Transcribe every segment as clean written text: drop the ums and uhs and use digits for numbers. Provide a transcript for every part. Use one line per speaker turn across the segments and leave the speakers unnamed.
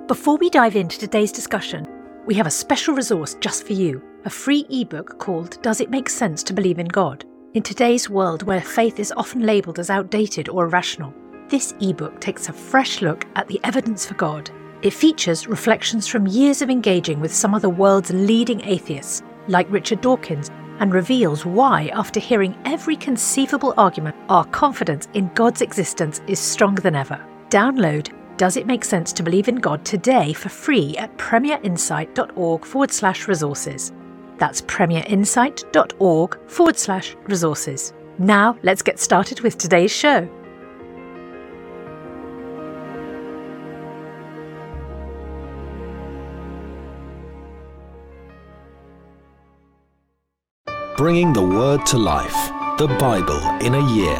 Before we dive into today's discussion, we have a special resource just for you, a free ebook called Does It Make Sense to Believe in God? In today's world where faith is often labelled as outdated or irrational, this ebook takes a fresh look at the evidence for God. It features reflections from years of engaging with some of the world's leading atheists, like Richard Dawkins, and reveals why, after hearing every conceivable argument, our confidence in God's existence is stronger than ever. Download Does It Make Sense to Believe in God today for free at premierinsight.org/resources. That's premierinsight.org/resources. Now let's get started with today's show.
Bringing the Word to life, the Bible in a year.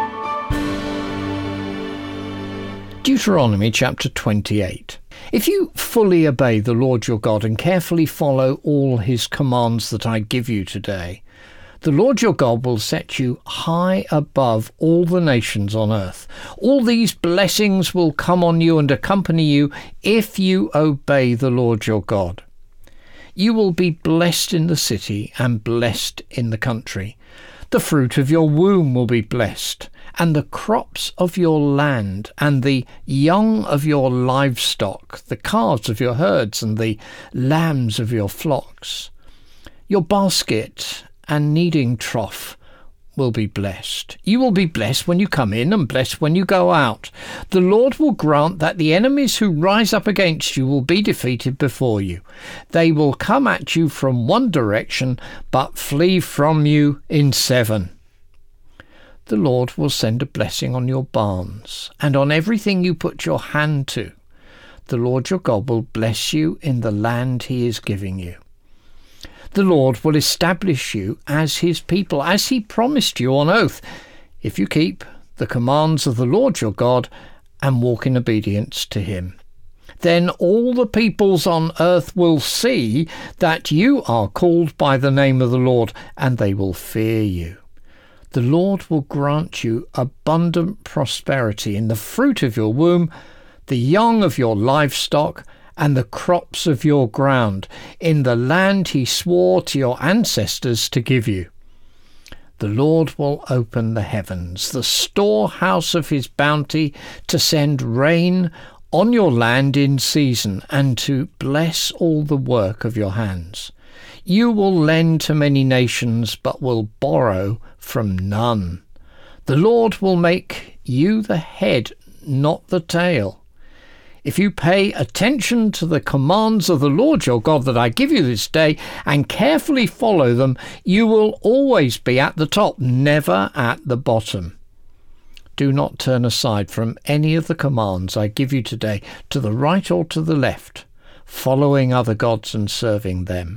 Deuteronomy chapter 28. If you fully obey the Lord your God and carefully follow all his commands that I give you today, the Lord your God will set you high above all the nations on earth. All these blessings will come on you and accompany you if you obey the Lord your God. You will be blessed in the city and blessed in the country. The fruit of your womb will be blessed, and the crops of your land, and the young of your livestock, the calves of your herds, and the lambs of your flocks. Your basket and kneading trough will be blessed. You will be blessed when you come in and blessed when you go out. The Lord will grant that the enemies who rise up against you will be defeated before you. They will come at you from one direction, but flee from you in seven. The Lord will send a blessing on your barns and on everything you put your hand to. The Lord your God will bless you in the land he is giving you. The Lord will establish you as his people, as he promised you on oath, if you keep the commands of the Lord your God and walk in obedience to him. Then all the peoples on earth will see that you are called by the name of the Lord, and they will fear you. The Lord will grant you abundant prosperity in the fruit of your womb, the young of your livestock, and the crops of your ground, in the land he swore to your ancestors to give you. The Lord will open the heavens, the storehouse of his bounty, to send rain on your land in season, and to bless all the work of your hands. You will lend to many nations, but will borrow from none. The Lord will make you the head, not the tail. If you pay attention to the commands of the Lord your God that I give you this day and carefully follow them, you will always be at the top, never at the bottom. Do not turn aside from any of the commands I give you today, to the right or to the left, following other gods and serving them.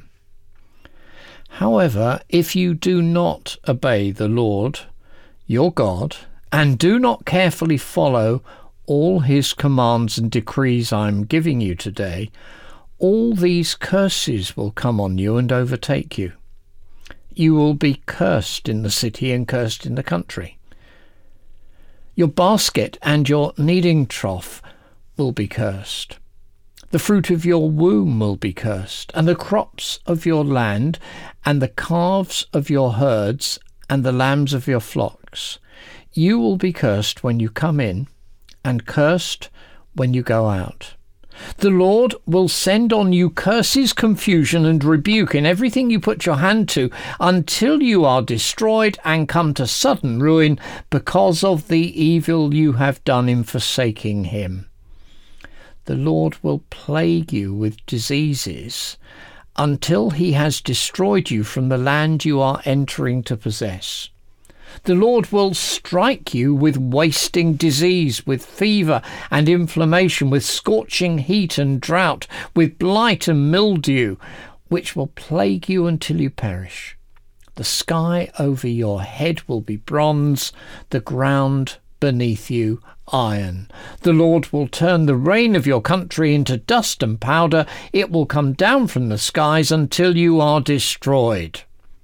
However, if you do not obey the Lord your God and do not carefully follow all his commands and decrees I am giving you today, all these curses will come on you and overtake you. You will be cursed in the city and cursed in the country. Your basket and your kneading trough will be cursed. The fruit of your womb will be cursed, and the crops of your land, and the calves of your herds, and the lambs of your flocks. You will be cursed when you come in, and cursed when you go out. The Lord will send on you curses, confusion, and rebuke in everything you put your hand to, until you are destroyed and come to sudden ruin because of the evil you have done in forsaking him. The Lord will plague you with diseases until he has destroyed you from the land you are entering to possess. The Lord will strike you with wasting disease, with fever and inflammation, with scorching heat and drought, with blight and mildew, which will plague you until you perish. The sky over your head will be bronze, the ground beneath you iron. The Lord will turn the rain of your country into dust and powder. It will come down from the skies until you are destroyed.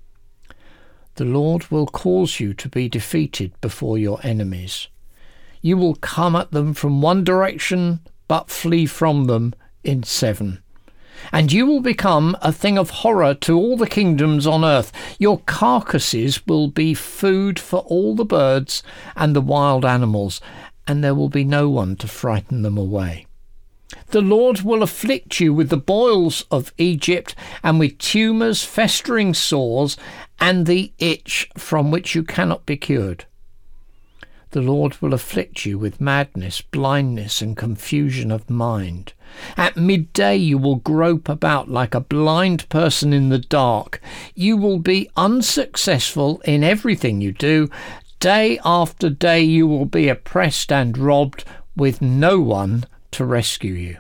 The Lord will cause you to be defeated before your enemies. You will come at them from one direction, but flee from them in 7. And you will become a thing of horror to all the kingdoms on earth. Your carcasses will be food for all the birds and the wild animals, and there will be no one to frighten them away. The Lord will afflict you with the boils of Egypt, and with tumours, festering sores, and the itch from which you cannot be cured. The Lord will afflict you with madness, blindness, and confusion of mind. At midday you will grope about like a blind person in the dark. You will be unsuccessful in everything you do. Day after day you will be oppressed and robbed, with no one to rescue you.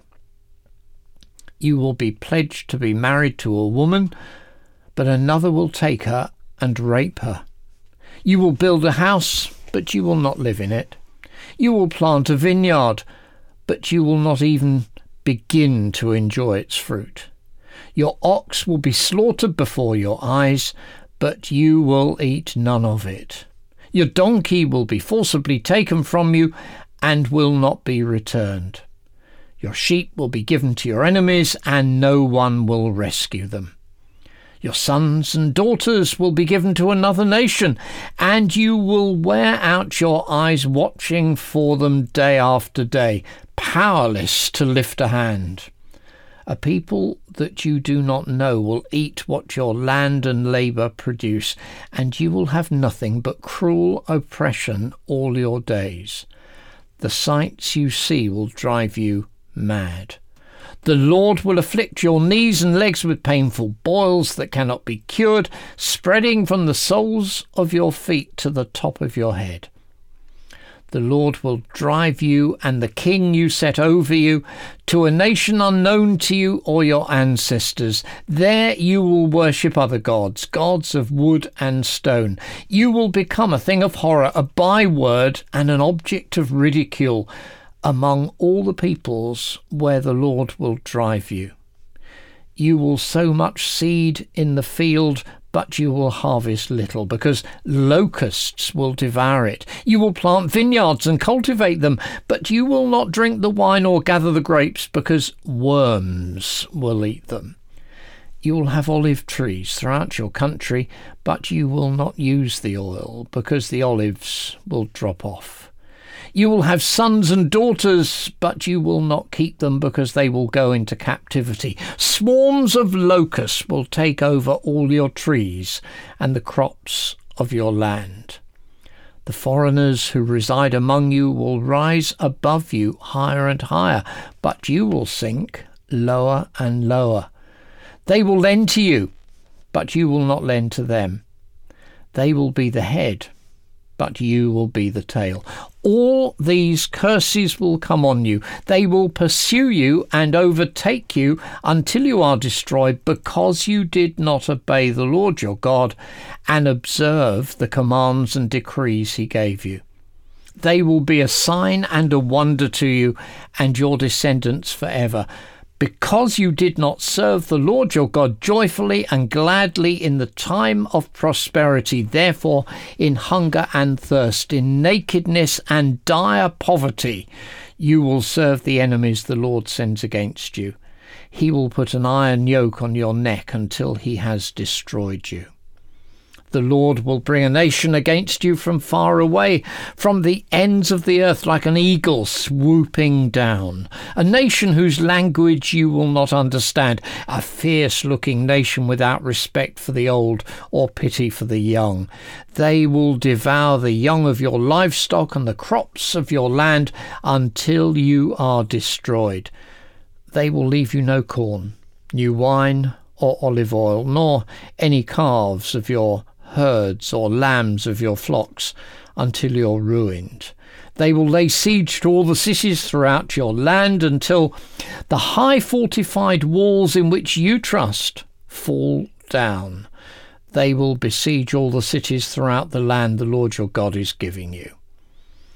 You will be pledged to be married to a woman, but another will take her and rape her. You will build a house, but you will not live in it. You will plant a vineyard, but you will not even begin to enjoy its fruit. Your ox will be slaughtered before your eyes, but you will eat none of it. Your donkey will be forcibly taken from you and will not be returned. Your sheep will be given to your enemies, and no one will rescue them. Your sons and daughters will be given to another nation, and you will wear out your eyes watching for them day after day, powerless to lift a hand. A people that you do not know will eat what your land and labour produce, and you will have nothing but cruel oppression all your days. The sights you see will drive you mad. The Lord will afflict your knees and legs with painful boils that cannot be cured, spreading from the soles of your feet to the top of your head. The Lord will drive you and the king you set over you to a nation unknown to you or your ancestors. There you will worship other gods, gods of wood and stone. You will become a thing of horror, a byword and an object of ridicule among all the peoples where the Lord will drive you. You will sow much seed in the field, but you will harvest little, because locusts will devour it. You will plant vineyards and cultivate them, but you will not drink the wine or gather the grapes, because worms will eat them. You will have olive trees throughout your country, but you will not use the oil, because the olives will drop off. You will have sons and daughters, but you will not keep them, because they will go into captivity. Swarms of locusts will take over all your trees and the crops of your land. The foreigners who reside among you will rise above you higher and higher, but you will sink lower and lower. They will lend to you, but you will not lend to them. They will be the head, but you will be the tail. All these curses will come on you. They will pursue you and overtake you until you are destroyed, because you did not obey the Lord your God and observe the commands and decrees he gave you. They will be a sign and a wonder to you and your descendants forever, because you did not serve the Lord your God joyfully and gladly in the time of prosperity. Therefore, in hunger and thirst, in nakedness and dire poverty, you will serve the enemies the Lord sends against you. He will put an iron yoke on your neck until he has destroyed you. The Lord will bring a nation against you from far away, from the ends of the earth, like an eagle swooping down. A nation whose language you will not understand, a fierce-looking nation without respect for the old or pity for the young. They will devour the young of your livestock and the crops of your land until you are destroyed. They will leave you no corn, new wine or olive oil, nor any calves of your herds or lambs of your flocks, until you're ruined. They will lay siege to all the cities throughout your land until the high fortified walls in which you trust fall down. They will besiege all the cities throughout the land the Lord your God is giving you.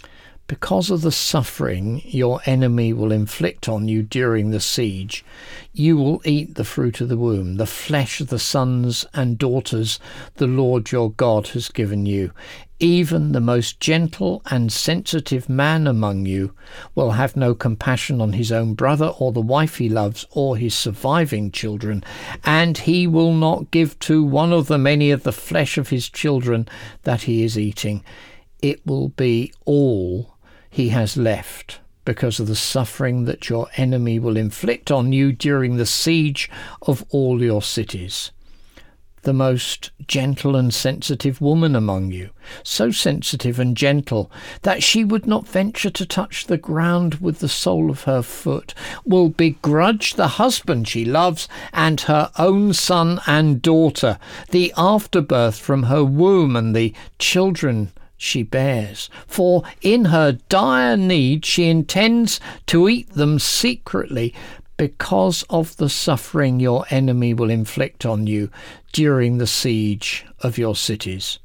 Because of the suffering your enemy will inflict on you during the siege, you will eat the fruit of the womb, the flesh of the sons and daughters the Lord your God has given you. Even the most gentle and sensitive man among you will have no compassion on his own brother or the wife he loves or his surviving children, and he will not give to one of them any of the flesh of his children that he is eating. It will be all he has left because of the suffering that your enemy will inflict on you during the siege of all your cities. The most gentle and sensitive woman among you, so sensitive and gentle that she would not venture to touch the ground with the sole of her foot, will begrudge the husband she loves and her own son and daughter, the afterbirth from her womb and the children she bears, for in her dire need she intends to eat them secretly because of the suffering your enemy will inflict on you during the siege of your cities.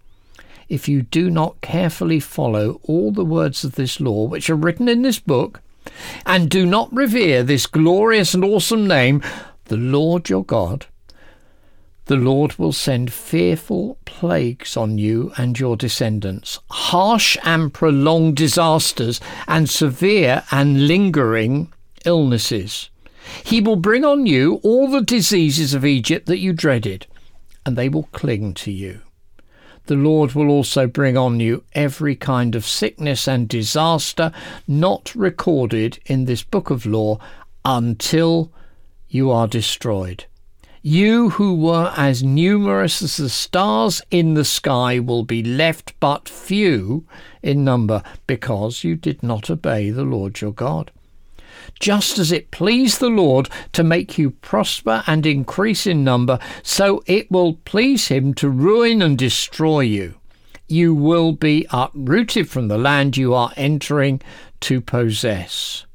If you do not carefully follow all the words of this law which are written in this book, and do not revere this glorious and awesome name, the Lord your God, the Lord will send fearful plagues on you and your descendants, harsh and prolonged disasters, and severe and lingering illnesses. He will bring on you all the diseases of Egypt that you dreaded, and they will cling to you. The Lord will also bring on you every kind of sickness and disaster not recorded in this book of law until you are destroyed. You who were as numerous as the stars in the sky will be left but few in number, because you did not obey the Lord your God. Just as it pleased the Lord to make you prosper and increase in number, so it will please him to ruin and destroy you. You will be uprooted from the land you are entering to possess.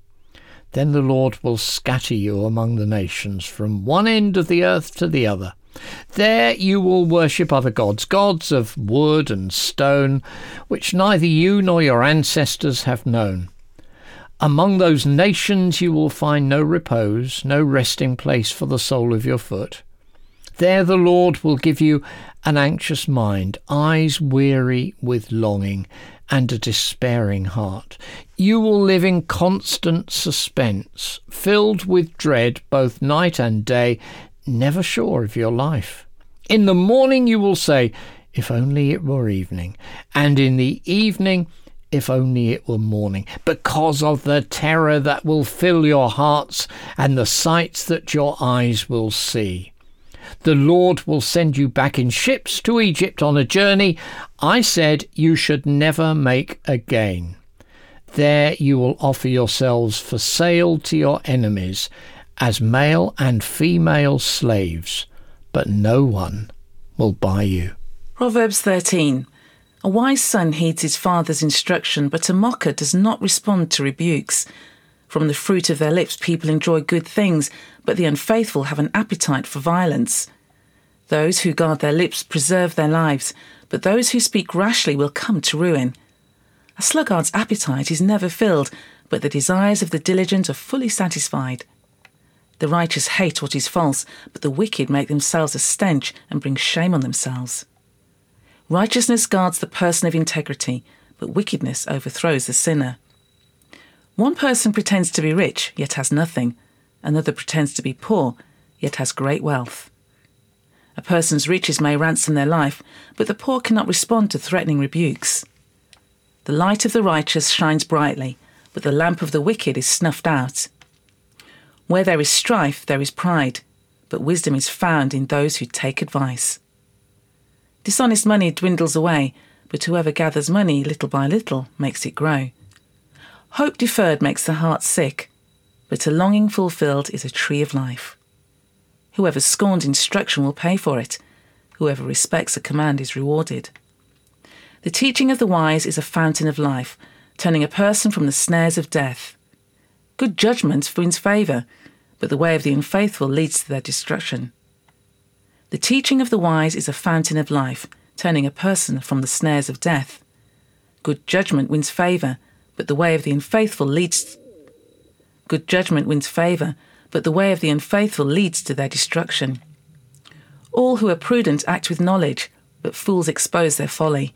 Then the Lord will scatter you among the nations, from one end of the earth to the other. There you will worship other gods, gods of wood and stone, which neither you nor your ancestors have known. Among those nations you will find no repose, no resting place for the sole of your foot. There the Lord will give you an anxious mind, eyes weary with longing, and a despairing heart. You will live in constant suspense, filled with dread both night and day, never sure of your life. In the morning you will say, "If only it were evening," and in the evening, "If only it were morning," because of the terror that will fill your hearts and the sights that your eyes will see. The Lord will send you back in ships to Egypt on a journey I said you should never make again. There you will offer yourselves for sale to your enemies as male and female slaves, but no one will buy you.
Proverbs 13. A wise son heeds his father's instruction, but a mocker does not respond to rebukes. From the fruit of their lips people enjoy good things, but the unfaithful have an appetite for violence. Those who guard their lips preserve their lives, but those who speak rashly will come to ruin. A sluggard's appetite is never filled, but the desires of the diligent are fully satisfied. The righteous hate what is false, but the wicked make themselves a stench and bring shame on themselves. Righteousness guards the person of integrity, but wickedness overthrows the sinner. One person pretends to be rich, yet has nothing. Another pretends to be poor, yet has great wealth. A person's riches may ransom their life, but the poor cannot respond to threatening rebukes. The light of the righteous shines brightly, but the lamp of the wicked is snuffed out. Where there is strife, there is pride, but wisdom is found in those who take advice. Dishonest money dwindles away, but whoever gathers money little by little makes it grow. Hope deferred makes the heart sick, but a longing fulfilled is a tree of life. Whoever scorns instruction will pay for it. Whoever respects a command is rewarded. The teaching of the wise is a fountain of life, turning a person from the snares of death. Good judgment wins favour, but the way of the unfaithful leads to their destruction. The teaching of the wise is a fountain of life, turning a person from the snares of death. Good judgment wins favour, but the way of the unfaithful leads to their destruction. All who are prudent act with knowledge, but fools expose their folly.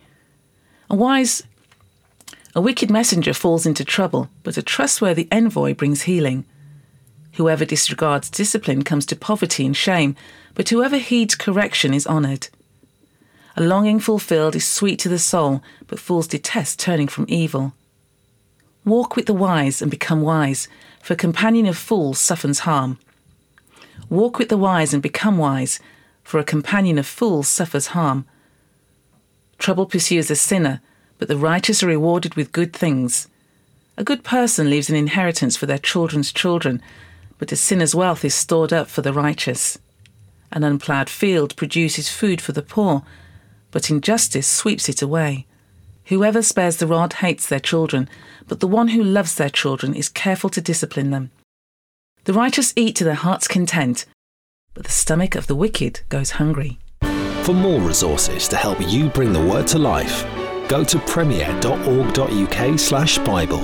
A wicked messenger falls into trouble, but a trustworthy envoy brings healing. Whoever disregards discipline comes to poverty and shame, but whoever heeds correction is honoured. A longing fulfilled is sweet to the soul, but fools detest turning from evil. Walk with the wise and become wise, for a companion of fools suffers harm. Walk with the wise and become wise, for a companion of fools suffers harm. Trouble pursues the sinner, but the righteous are rewarded with good things. A good person leaves an inheritance for their children's children, but a sinner's wealth is stored up for the righteous. An unploughed field produces food for the poor, but injustice sweeps it away. Whoever spares the rod hates their children, but the one who loves their children is careful to discipline them. The righteous eat to their heart's content, but the stomach of the wicked goes hungry.
For more resources to help you bring the word to life, go to premier.org.uk/Bible.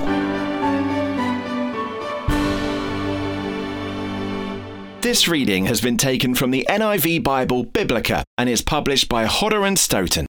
This reading has been taken from the NIV Bible Biblica and is published by Hodder and Stoughton.